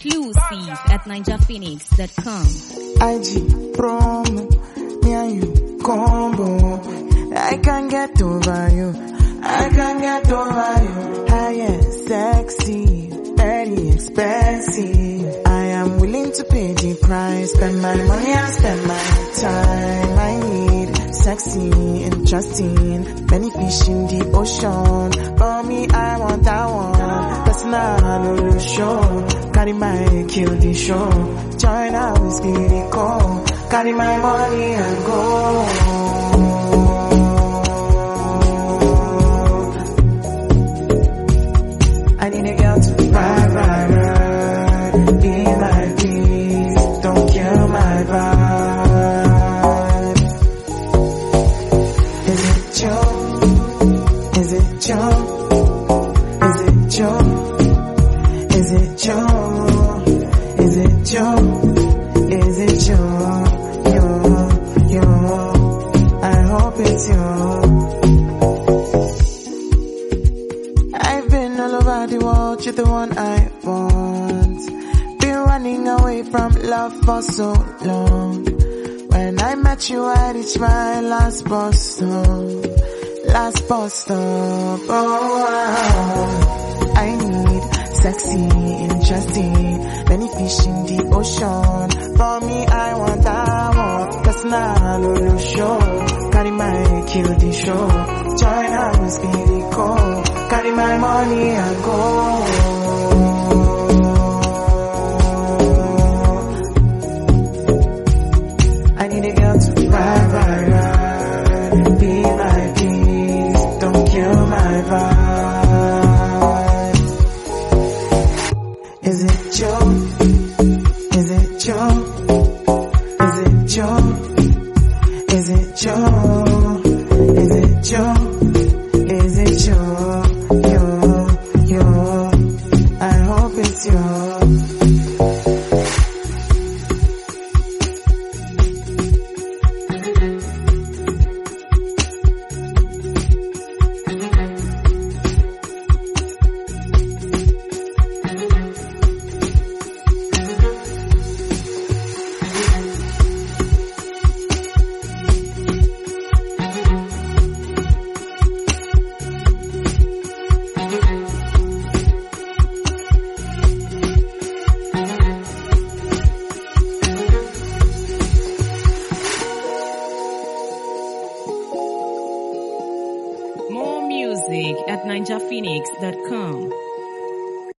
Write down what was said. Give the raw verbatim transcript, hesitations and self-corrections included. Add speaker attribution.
Speaker 1: Exclusive at ninja phoenix dot com.
Speaker 2: I G promo, me and you combo. I can't get over you. I can't get over you. High and sexy, very expensive. I am willing to pay the price. Spend my money and spend my time. I need sexy, interesting, many fish in the ocean. For me, I want that one. Personal illusion. Carry my kill the show. Join our whiskey call. Carry my money and go. I need a girl to ride, ride, ride. Be my peace. Don't kill my vibe. Is it you? Is it you? Is it you? Is it you? Is it you? Is it you? You, you. I hope it's you. I've been all over the world, you're the one I want. Been running away from love for so long. When I met you, I reached my last bus stop. Last bus stop. Oh, wow. I need sexy, interesting, many fish in the ocean. For me, I want that one. Personal illusion. Carry my kill the show. Join our whiskey call. Carry my money and go. I need a girl to ride, ride, ride. Be my peace. Don't kill my vibe. Is it you? Is it you? Is it you? Is it you? Is it you? Is it you? You, you. I hope it's you.
Speaker 1: More music at ninja phoenix dot com.